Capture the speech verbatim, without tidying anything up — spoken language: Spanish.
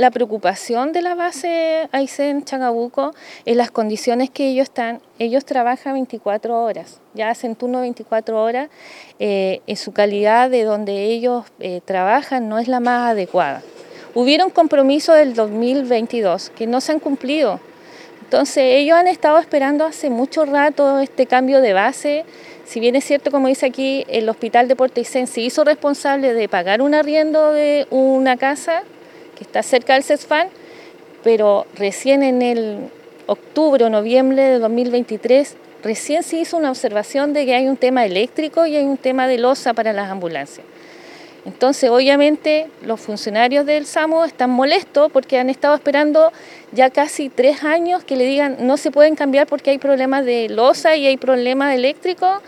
la preocupación de la base Aysén Chacabuco es las condiciones que ellos están. Ellos trabajan veinticuatro horas, ya hacen turno veinticuatro horas. Eh, en su calidad de donde ellos eh, trabajan no es la más adecuada. Hubieron compromisos del dos mil veintidós que no se han cumplido. Entonces ellos han estado esperando hace mucho rato este cambio de base. Si bien es cierto, como dice aquí, el hospital de Puerto Aysén se hizo responsable de pagar un arriendo de una casa que está cerca del CESFAM, pero recién en el octubre o noviembre de dos mil veintitrés, recién se hizo una observación de que hay un tema eléctrico y hay un tema de losa para las ambulancias. Entonces, obviamente, los funcionarios del SAMU están molestos porque han estado esperando ya casi tres años que le digan no se pueden cambiar porque hay problemas de losa y hay problemas eléctricos.